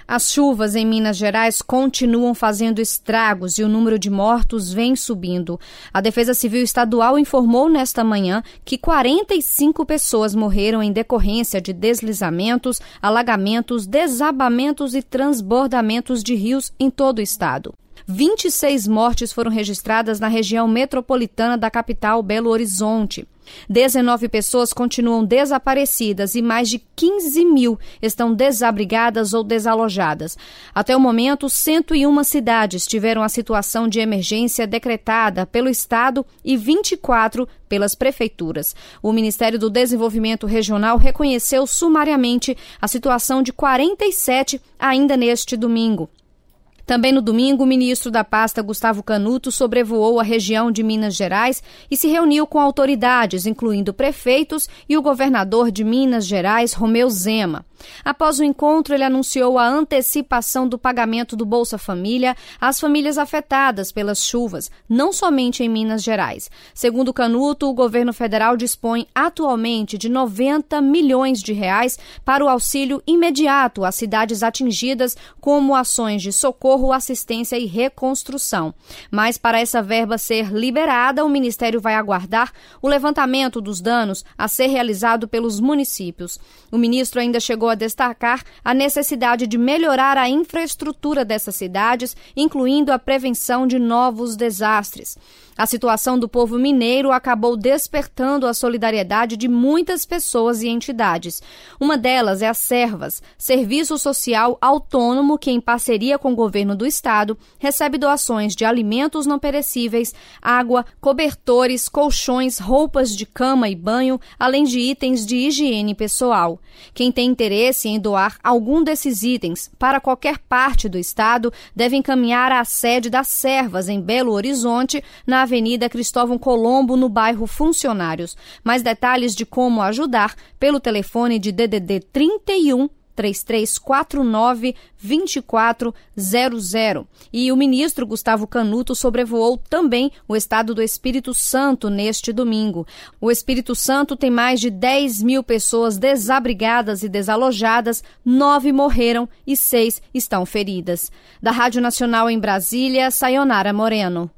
As chuvas em Minas Gerais continuam fazendo estragos e o número de mortos vem subindo. A Defesa Civil Estadual informou nesta manhã que 45 pessoas morreram em decorrência de deslizamentos, alagamentos, desabamentos e transbordamentos de rios em todo o estado. 26 mortes foram registradas na região metropolitana da capital, Belo Horizonte. 19 pessoas continuam desaparecidas e mais de 15 mil estão desabrigadas ou desalojadas. Até o momento, 101 cidades tiveram a situação de emergência decretada pelo Estado e 24 pelas prefeituras. O Ministério do Desenvolvimento Regional reconheceu sumariamente a situação de 47 ainda neste domingo. Também no domingo, o ministro da pasta, Gustavo Canuto, sobrevoou a região de Minas Gerais e se reuniu com autoridades, incluindo prefeitos e o governador de Minas Gerais, Romeu Zema. Após o encontro, ele anunciou a antecipação do pagamento do Bolsa Família às famílias afetadas pelas chuvas, não somente em Minas Gerais. Segundo Canuto, o governo federal dispõe atualmente de 90 milhões de reais para o auxílio imediato às cidades atingidas, como ações de socorro, assistência e reconstrução. Mas para essa verba ser liberada, o Ministério vai aguardar o levantamento dos danos a ser realizado pelos municípios. O ministro ainda chegou a destacar a necessidade de melhorar a infraestrutura dessas cidades, incluindo a prevenção de novos desastres. A situação do povo mineiro acabou despertando a solidariedade de muitas pessoas e entidades. Uma delas é a Servas, serviço social autônomo que, em parceria com o governo do estado, recebe doações de alimentos não perecíveis, água, cobertores, colchões, roupas de cama e banho, além de itens de higiene pessoal. Quem tem interesse em doar algum desses itens para qualquer parte do estado deve encaminhar à sede das Servas, em Belo Horizonte, na Avenida Cristóvão Colombo, no bairro Funcionários. Mais detalhes de como ajudar pelo telefone de DDD 31 3349 2400. E o ministro Gustavo Canuto sobrevoou também o estado do Espírito Santo neste domingo. O Espírito Santo tem mais de 10 mil pessoas desabrigadas e desalojadas, 9 morreram e 6 estão feridas. Da Rádio Nacional em Brasília, Sayonara Moreno.